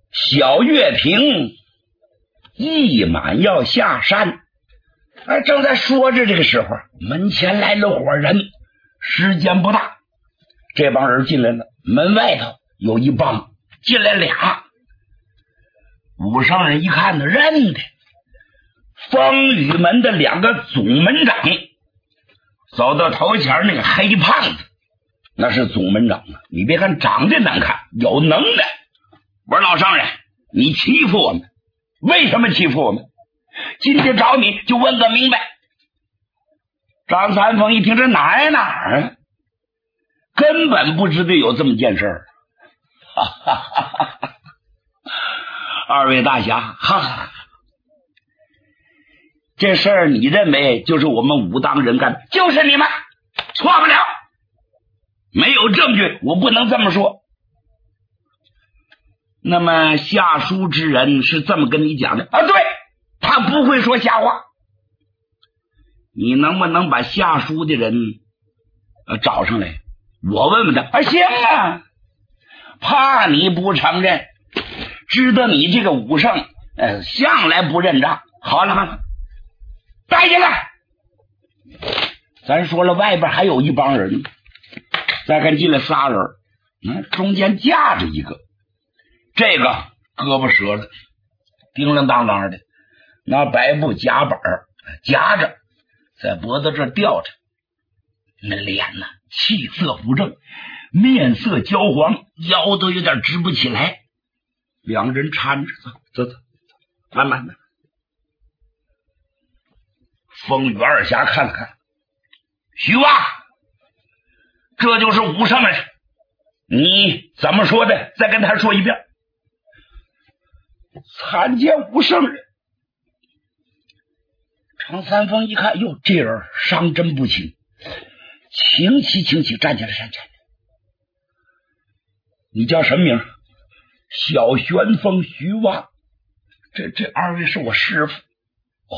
小月平一满要下山，正在说着这个时候，门前来了伙人，时间不大，这帮人进来了，门外头有一帮，进来俩。武上人一看呢，认得风雨门的两个总门长，走到头前那个黑胖子，那是总门长啊！你别看长得难看，有能耐。我说老上人，你欺负我们，为什么欺负我们？今天找你就问个明白。张三丰一听，这哪啊，根本不知道有这么件事儿。哈哈哈哈哈！二位大侠，哈哈，这事儿你认为就是我们武当人干的？就是你们，错不了。没有证据，我不能这么说。那么下书之人是这么跟你讲的啊？对，他不会说瞎话。你能不能把下书的人找上来？我问问他。行啊，怕你不承认，知道你这个武圣向来不认账。好了好了，带进来。咱说了，外边还有一帮人，再看进来仨人，中间架着一个，这个胳膊折了，叮铃当当的，拿白布夹板夹着，在脖子这吊着，那脸呢气色不正，面色焦黄，腰都有点直不起来。两人搀着走，慢慢的。风雨二侠看了看，徐蛙，这就是武圣人，你怎么说的？再跟他说一遍。参见武圣人。常三丰一看，哟，这人伤真不轻，请起，站起来。你叫什么名？小旋风徐蛙。这二位是我师傅。哦，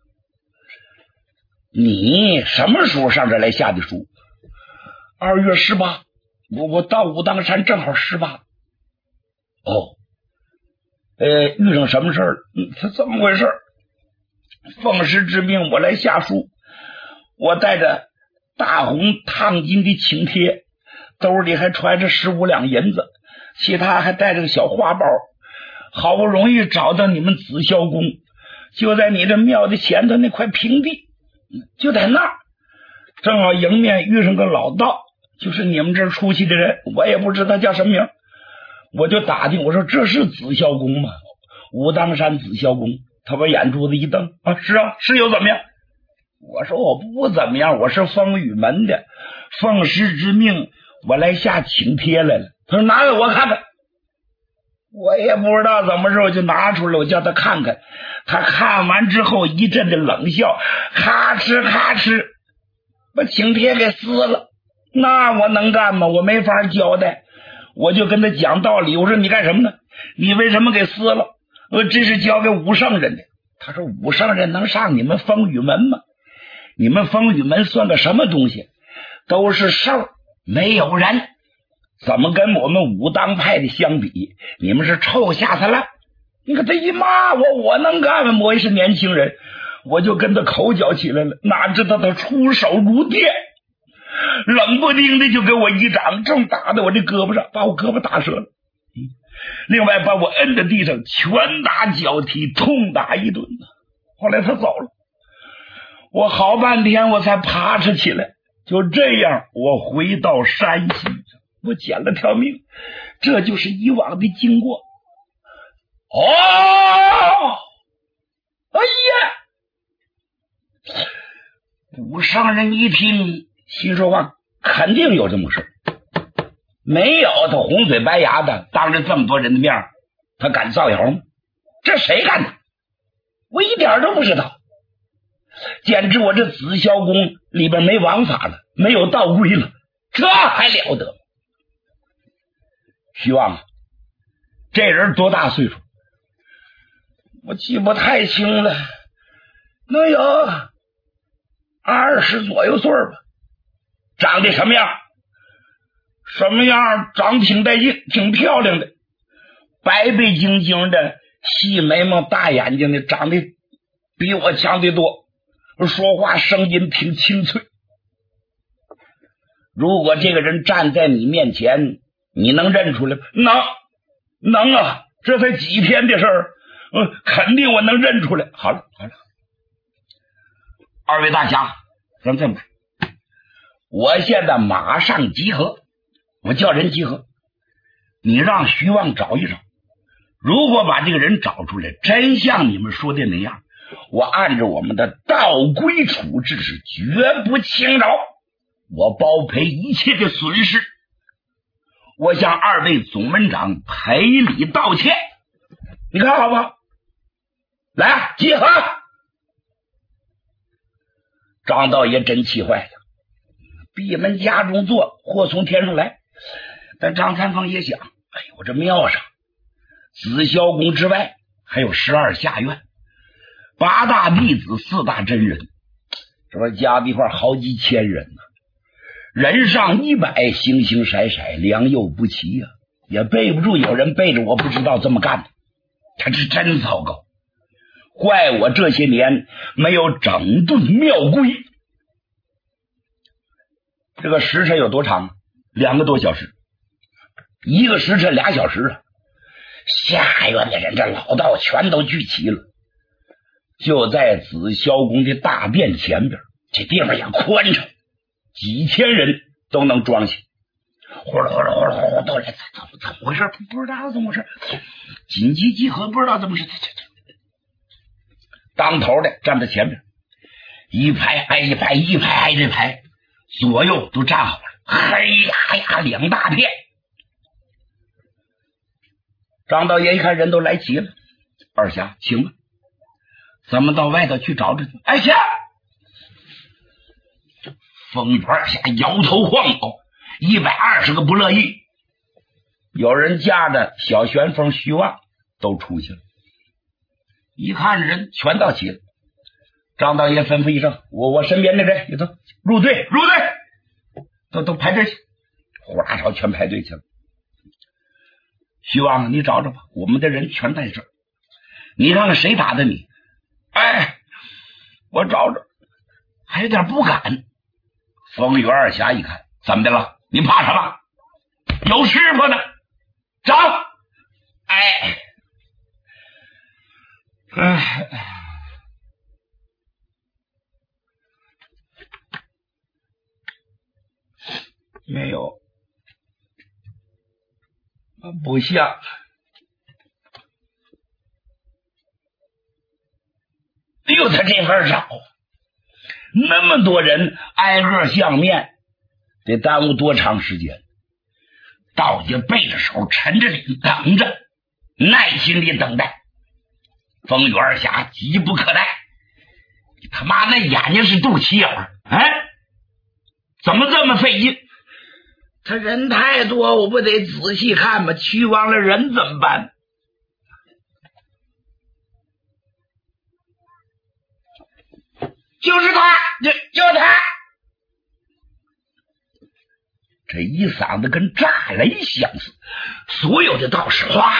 你什么时候上这来下的书？2月18，我到武当山正好18。哦，遇上什么事儿？他怎么回事？奉师之命，我来下书。我带着大红烫金的请帖，兜里还揣着15两银子，其他还带着个小花包。好不容易找到你们紫霄宫，就在你这庙的前头那块平地，就在那儿，正好迎面遇上个老道，就是你们这儿出去的人，我也不知道叫什么名，我就打听，我说这是紫霄宫吗？武当山紫霄宫。他把眼珠子一瞪，是啊，是又怎么样？我说我不怎么样，我是风雨门的，奉师之命，我来下请帖来了。他说拿给我看看。我也不知道怎么着，我就拿出来，我叫他看看。他看完之后一阵的冷笑，咔哧把请帖给撕了。那我能干吗？我没法交代。我就跟他讲道理，我说你干什么呢？你为什么给撕了？这是交给武圣人的。他说武圣人能上你们风雨门吗？你们风雨门算个什么东西？都是兽，没有人，怎么跟我们武当派的相比？你们是臭下他了。你看他一骂我能干吗？我也是年轻人，我就跟他口角起来了。哪知道他出手如电，冷不丁的就给我一掌，正打在我这胳膊上，把我胳膊打折了。另外把我摁在地上，拳打脚踢，痛打一顿。后来他走了，我好半天我才爬着起来。就这样，我回到山西，我捡了条命。这就是以往的经过。哎呀！武圣人一听，心说话肯定有这么事。没有，他红嘴白牙的，当着这么多人的面，他敢造谣吗？这谁干的？我一点都不知道。简直我这紫霄宫里边没王法了，没有道规了，这还了得？徐旺啊，这人多大岁数？我记不太清了，能有20左右岁吧。长得什么样？什么样？长挺带劲，挺漂亮的。 白白净净的，细眉毛大眼睛的，长得比我强得多，说话声音挺清脆。如果这个人站在你面前，你能认出来吗？能啊，这才几天的事儿，肯定我能认出来。好了，二位大侠，咱这么办，我现在马上集合，我叫人集合，你让徐旺找一找，如果把这个人找出来，真像你们说的那样，我按照我们的道规处置，是绝不轻饶，我包赔一切的损失，我向二位总门长赔礼道歉，你看好不好？来，集合！张道爷真气坏了，闭门家中坐，祸从天上来。但张三丰也想，哎呦，我这庙上紫霄宫之外还有12下院，8大弟子，4大真人，这不加的一块好几千人呢，人上100，形形色色，良莠不齐呀，也背不住有人背着我不知道这么干的，他是真糟糕，怪我这些年没有整顿庙规。这个时辰有多长？2个多小时，1个时辰2小时啊！下院的人这老道全都聚齐了，就在紫霄宫的大殿前边，这地方也宽敞，几千人都能装下。呼噜呼噜呼噜呼噜都来，怎么回事？不知道怎么回事，紧急集合，不知道怎么回事。当头的站在前面，一排挨一排，一排挨着排，左右都站好了，黑呀2大片。张道爷一看人都来齐了，二侠请吧，咱们到外头去找找去。哎，行。风雨二侠摇头晃脑，120个不乐意。有人架着小旋风徐旺都出去了，一看人全到齐了。张道爷吩咐一声，我身边的人也都入队，都排队去，呼啦朝全排队去了。徐旺，你找找吧，我们的人全在这儿，你看看谁打的你？哎，我找找，还有点不敢。风雨二侠一看，怎么的了？你怕什么？有师傅呢，找！没有，不像。哎呦，他这份找，那么多人挨个相面，得耽误多长时间？道爷背着手，沉着脸等着，耐心地等待。风雨二侠急不可待，你他妈那眼睛是肚脐眼儿，怎么这么费劲？他人太多，我不得仔细看吗？去忘了人怎么办？就是他，就他！这一嗓子跟炸雷相似，所有的道士哗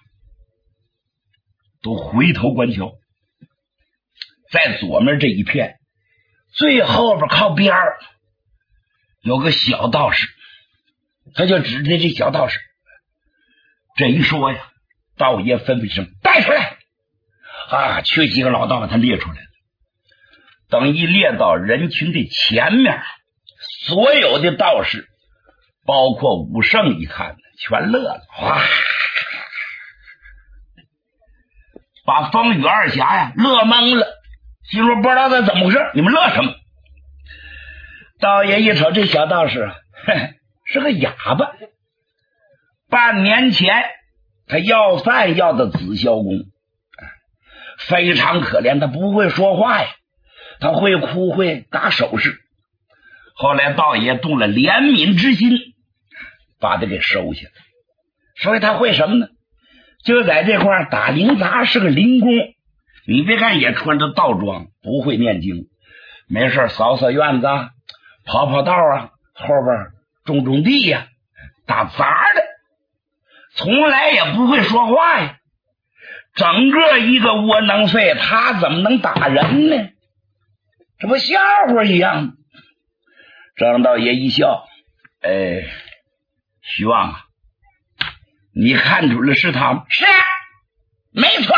都回头观瞧。在左面这一片，最后边靠边儿有个小道士，他就指着这小道士。这一说呀，道爷吩咐一声，带出来啊！去几个老道把他列出来了。等一列到人群的前面，所有的道士包括武圣一看全乐了，哇！把风雨二侠呀乐懵了，心说不知道他怎么回事，你们乐什么？道爷一瞅这小道士是个哑巴，半年前他要饭要到紫霄宫，非常可怜，他不会说话呀，他会哭会打手势。后来道爷动了怜悯之心，把他给收下了。所以他会什么呢？就在这块打铃杂，是个灵工。你别看也穿着道装，不会念经，没事扫扫院子啊，跑跑道啊，后边种种地呀，打杂的。 从来也不会说话呀，整个一个窝囊废，他怎么能打人呢？这不笑话一样吗？张道爷一笑，徐旺啊，你看准了是他吗？是，没错，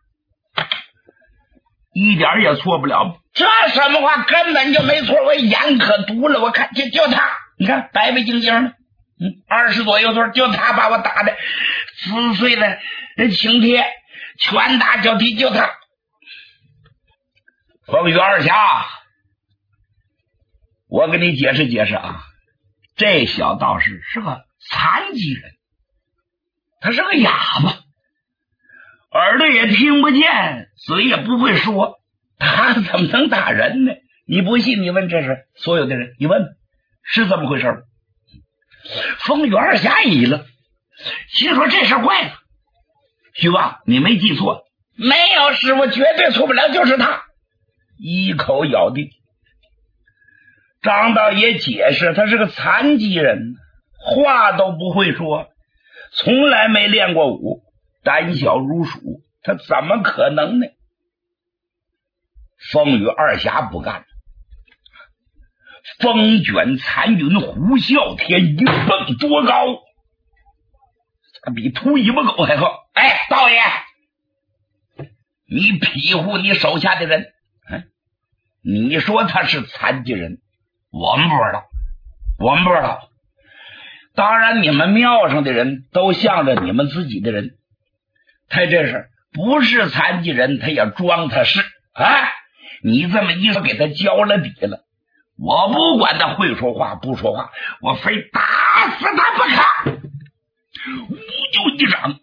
一点也错不了。这什么话，根本就没错，我眼可毒了。我看就他，你看白白净净的，20多有岁，就他把我打的撕碎的青铁，拳打脚踢，就他。风雨二侠，我跟你解释解释啊，这小道士是个残疾人，他是个哑巴，耳朵也听不见，嘴也不会说，他怎么能打人呢？你不信你问这是所有的人，你问是这么回事。风雨二侠一愣，心说这事怪了。徐旺，你没记错，没有，师傅绝对错不了，就是他。一口咬定。张道爷解释，他是个残疾人，话都不会说，从来没练过武，胆小如鼠，他怎么可能呢？风雨二侠不干了，风卷残云，呼啸天，一蹦多高，比秃尾巴狗还高。道爷，你庇护你手下的人，你说他是残疾人，我们不知道，当然你们庙上的人都向着你们自己的人，他这是不是残疾人，他也装他是你这么一说给他交了底了，我不管他会说话不说话，我非打死他不可。呜就一掌，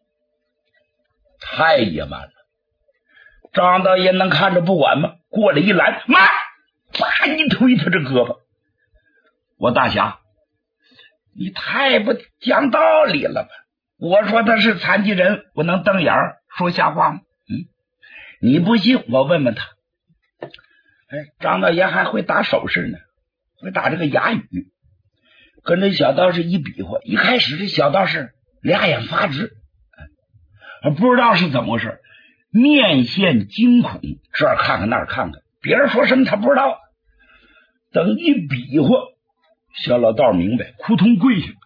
太野蛮了，张道爷能看着不管吗？过来一拦，妈，啪一推他这胳膊。我大侠，你太不讲道理了吧？我说他是残疾人，我能瞪眼说瞎话吗？你不信我问问他。张道爷还会打手势呢，会打这个哑语，跟这小道士一比划，一开始这小道士俩眼发直，不知道是怎么回事，面现惊恐，这儿看看那儿看看，别人说什么他不知道。等一比划，小老道明白，扑通跪下，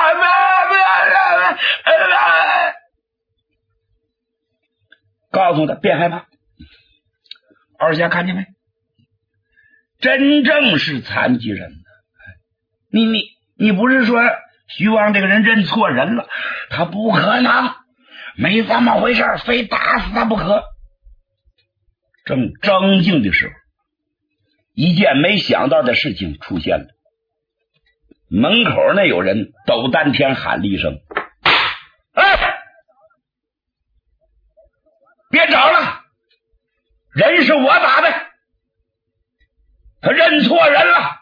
告诉他别害怕。二侠看见没？真正是残疾人呢。你不是说徐旺这个人认错人了？他不可能，没这么回事，非打死他不可。正争竞的时候，一件没想到的事情出现了。门口那有人斗丹天喊了一声：“别找了，人是我打的，他认错人了。”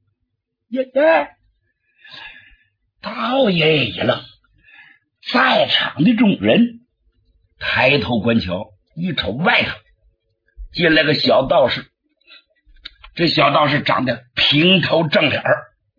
道爷一愣，在场的众人抬头观瞧，一瞅外头进来个小道士，这小道士长得平头正脸，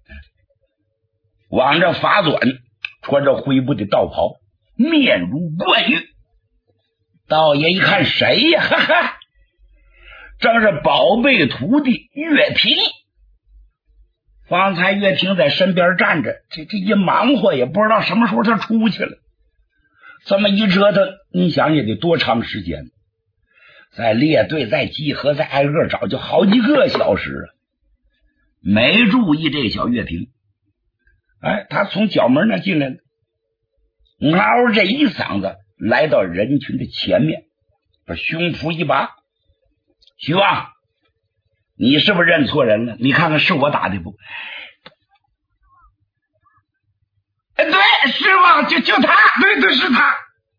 挽着发短，穿着灰布的道袍，面如冠玉。道爷一看谁呀？哈哈，正是宝贝徒弟岳平。方才岳平在身边站着，这一忙活也不知道什么时候他出去了。这么一折腾，你想也得多长时间，再列队再集合再挨个找，就好几个小时啊。没注意这小岳平，他从角门那进来了，嗷这一嗓子来到人群的前面，把胸脯一拔：“徐旺，你是不是认错人了？你看看是我打的不？”“对，师傅，就他，对，是他。”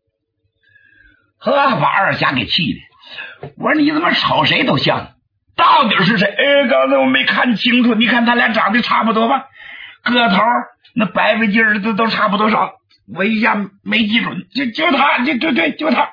把二侠给气的。我说你怎么瞅谁都像，到底是谁？刚才我没看清楚，你看他俩长得差不多吧？个头那白白净儿都差不多少，我一下没记准，就他，对，就他。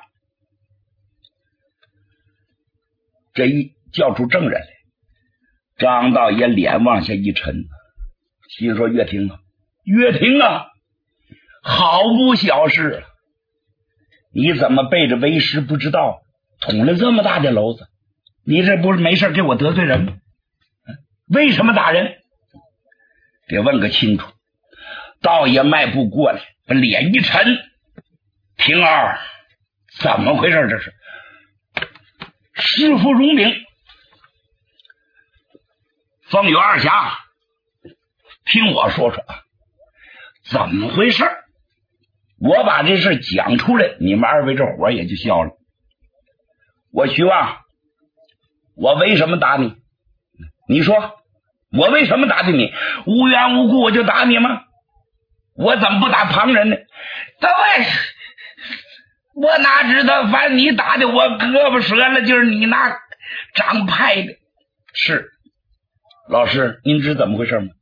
这一叫出证人来，张道爷脸往下一沉，心说岳平啊， 好不小事啊！你怎么背着为师不知道，捅了这么大的篓子？你这不是没事给我得罪人吗？为什么打人？得问个清楚。道爷迈步过来，把脸一沉：“平儿，怎么回事？这是师父容禀。风雨二侠，听我说说啊，怎么回事？我把这事讲出来，你们二位这火也就消了。我徐旺，我为什么打你？你说我为什么打的你？无缘无故我就打你吗？我怎么不打旁人呢？对，我哪知道，反正你打的我胳膊折了，就是你拿掌拍的。是，老师，您知怎么回事吗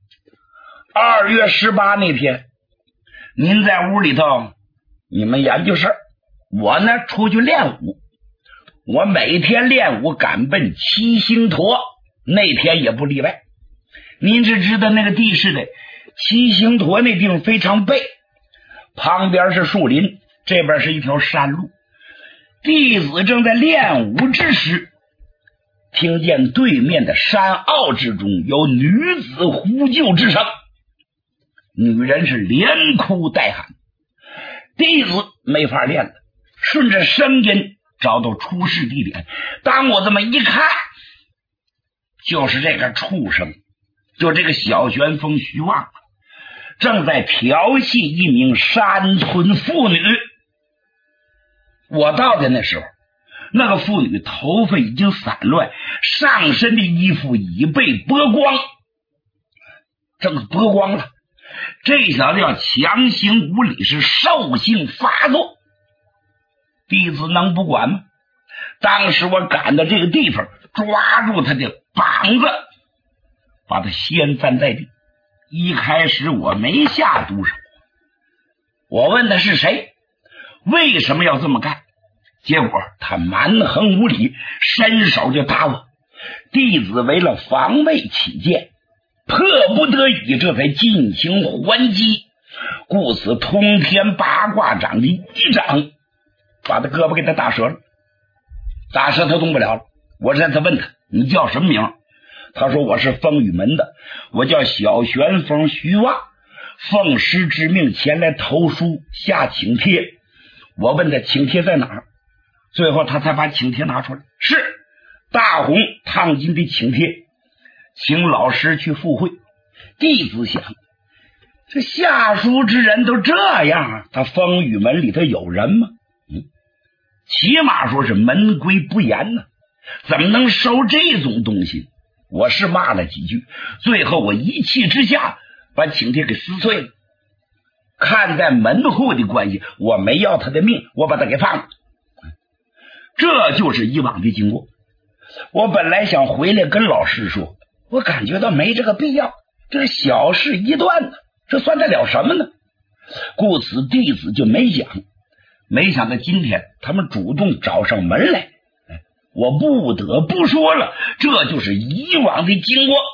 ？2月18那天，您在屋里头，你们研究事儿，我呢出去练武。我每天练武赶奔七星坨，那天也不例外。您是知道那个地势的，七星坨那地方非常背，旁边是树林，这边是一条山路。弟子正在练武之时，听见对面的山坳之中有女子呼救之声，女人是连哭带喊。弟子没法练了，顺着声音找到出事地点。当我这么一看，就是这个畜生，就这个小旋风徐旺正在调戏一名山村妇女。我到的那时候，那个妇女头发已经散乱，上身的衣服已被剥光，正剥光了。这小子要强行无理，是兽性发作。弟子能不管吗？当时我赶到这个地方，抓住他的膀子，把他掀翻在地。一开始我没下毒手，我问他是谁，为什么要这么干，结果他蛮横无理，伸手就打我。弟子为了防卫起见，迫不得已这才进行还击，故此通天八卦掌的一掌把他胳膊给他打折了，打折他动不了了。我这才问他，你叫什么名？他说我是风雨门的，我叫小旋风徐旺，奉师之命前来投书下请帖。我问他请帖在哪儿，最后他才把请帖拿出来，是大红烫金的请帖，请老师去赴会。弟子想，这下书之人都这样，他风雨门里头有人吗？起码说是门规不严呢，怎么能收这种东西？我是骂了几句，最后我一气之下把请帖给撕碎了。看在门户的关系，我没要他的命，我把他给放了。这就是以往的经过。我本来想回来跟老师说，我感觉到没这个必要，这是小事一段呢，这算得了什么呢？故此弟子就没讲。没想到今天他们主动找上门来，我不得不说了，这就是以往的经过。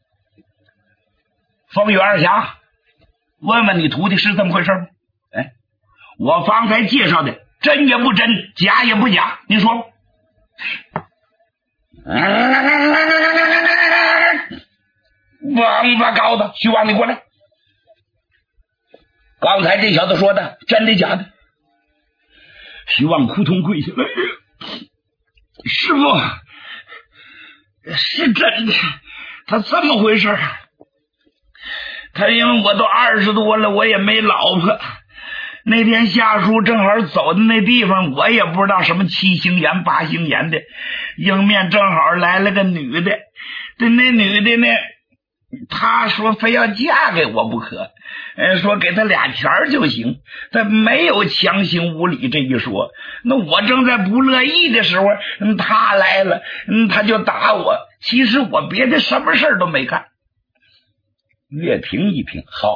风雨二侠，问问你徒弟是这么回事吗？我方才介绍的真也不真，假也不假，你说吧。王八羔子，徐旺，你过来。刚才这小子说的真的假的？徐旺扑通跪下来，师父，是真的。他这么回事，他因为我都20多了，我也没老婆。那天下书正好走的那地方，我也不知道什么7星岩8星岩的，迎面正好来了个女的。那女的呢，她说非要嫁给我不可，说给她俩钱就行，她没有强行无理这一说。那我正在不乐意的时候，她来了，她就打我。其实我别的什么事都没干。岳平一听，好，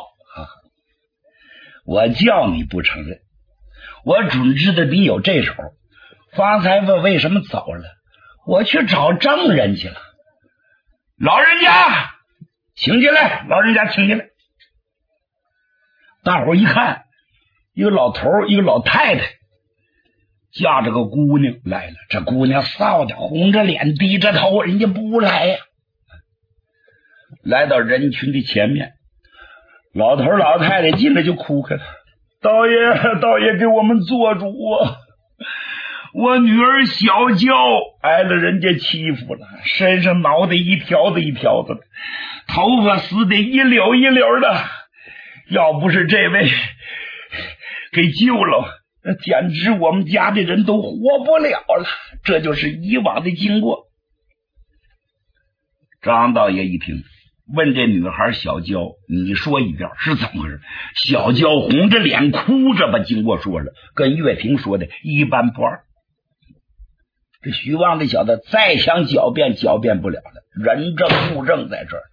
我叫你不承认，我准知道你有这手。方才问为什么走了，我去找证人去了。老人家请进来，老人家请进来。大伙一看， 一个老头一个老太太架着个姑娘来了，这姑娘臊的红着脸低着头，人家不来呀。来到人群的前面，老头老太太进来就哭开了，道爷给我们做主啊，我女儿小娇挨了人家欺负了，身上脑袋一条子一条子的，头发撕得一绺一绺的，要不是这位给救了，简直我们家的人都活不了了。这就是以往的经过。张道爷一听，问这女孩小娇，你说一遍是怎么回事？小娇红着脸哭着把经过说了，跟岳霆说的一般不二。这徐旺这小子再想狡辩狡辩不了了，人证物证在这儿。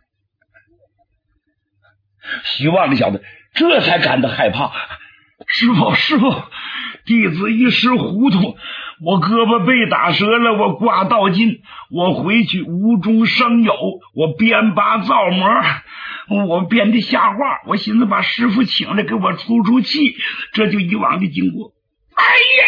徐旺这小子这才感到害怕，师傅，弟子一时糊涂，我胳膊被打折了，我挂道筋，我回去无中生有，我编拔造模，我编的瞎话，我寻思把师傅请来给我出气，这就以往的经过。哎呀，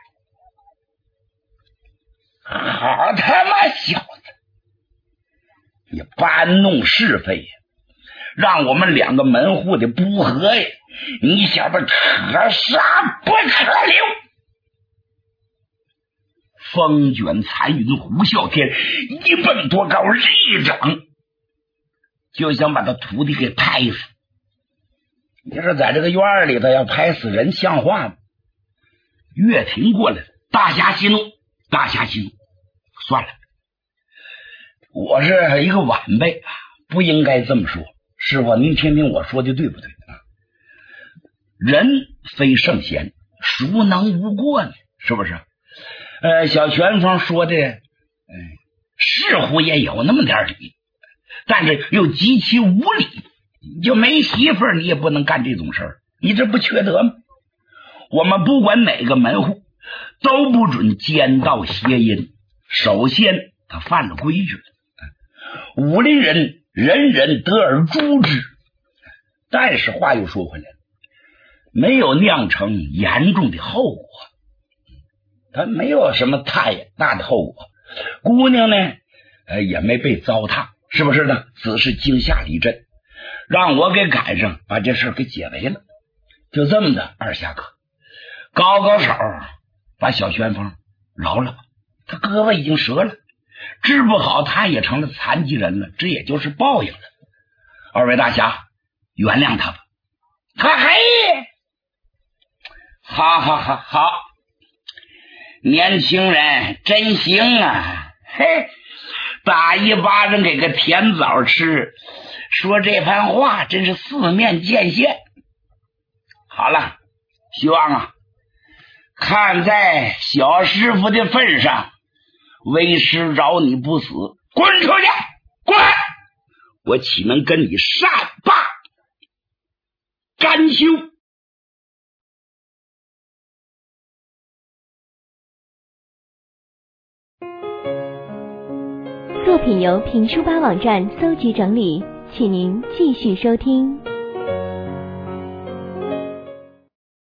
好他妈小子，你搬弄是非呀，让我们两个门户的不和呀，你小子可杀不可留。风卷残云，呼啸天，一蹦多高，一掌就想把他徒弟给拍死。你说在这个院里头要拍死人像话吗？岳霆过来了，大侠息怒，算了，我是一个晚辈，不应该这么说。师傅您听听我说的对不对啊？人非圣贤，孰能无过呢？是不是？小旋风说的似乎也有那么点理，但是又极其无理。你就没媳妇儿，你也不能干这种事儿，你这不缺德吗？我们不管哪个门户都不准奸盗邪淫。首先他犯了规矩了，武林人人人得而诛之。但是话又说回来了，没有酿成严重的后果，他没有什么太大的后果。姑娘呢也没被糟蹋，是不是呢？只是惊吓了一阵，让我给赶上，把这事给解围了。就这么的，二侠客高手把小旋风饶了吧，他胳膊已经折了，治不好他也成了残疾人了，这也就是报应了。二位大侠原谅他吧。嘿，好，年轻人真行啊！嘿，打一巴掌给个甜枣吃，说这番话真是四面见线。好了，希望啊，看在小师傅的份上，为师饶你不死，滚出去，滚！我岂能跟你善罢甘休？ 作品由评书吧网站搜集整理，请您继续收听。